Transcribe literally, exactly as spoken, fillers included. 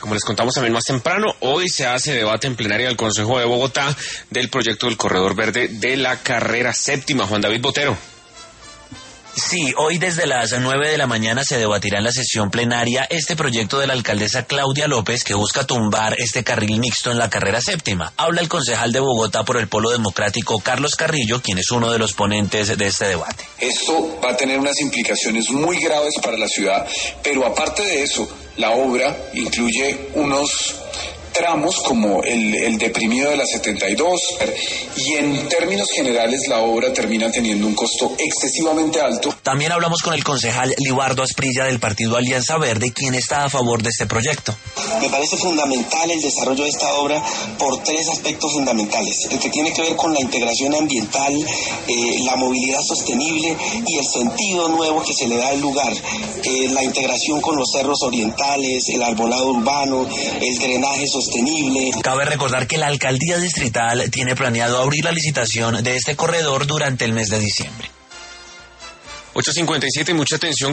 Como les contamos también más temprano, hoy se hace debate en plenaria del Consejo de Bogotá del proyecto del Corredor Verde de la carrera séptima. Juan David Botero. Sí, hoy desde las nueve de la mañana se debatirá en la sesión plenaria este proyecto de la alcaldesa Claudia López que busca tumbar este carril mixto en la carrera séptima. Habla el concejal de Bogotá por el Polo Democrático, Carlos Carrillo, quien es uno de los ponentes de este debate. Esto va a tener unas implicaciones muy graves para la ciudad, pero aparte de eso, la obra incluye unos tramos como el, el deprimido de la setenta y dos, y en términos generales la obra termina teniendo un costo excesivamente alto. También hablamos con el concejal Libardo Asprilla del partido Alianza Verde, quien está a favor de este proyecto. Me parece fundamental el desarrollo de esta obra por tres aspectos fundamentales: el que tiene que ver con la integración ambiental, eh, la movilidad sostenible y el sentido nuevo que se le da al lugar, eh, la integración con los cerros orientales, el arbolado urbano, el drenaje sostenible. Cabe recordar que la alcaldía distrital tiene planeado abrir la licitación de este corredor durante el mes de diciembre. ocho cincuenta y siete, mucha atención.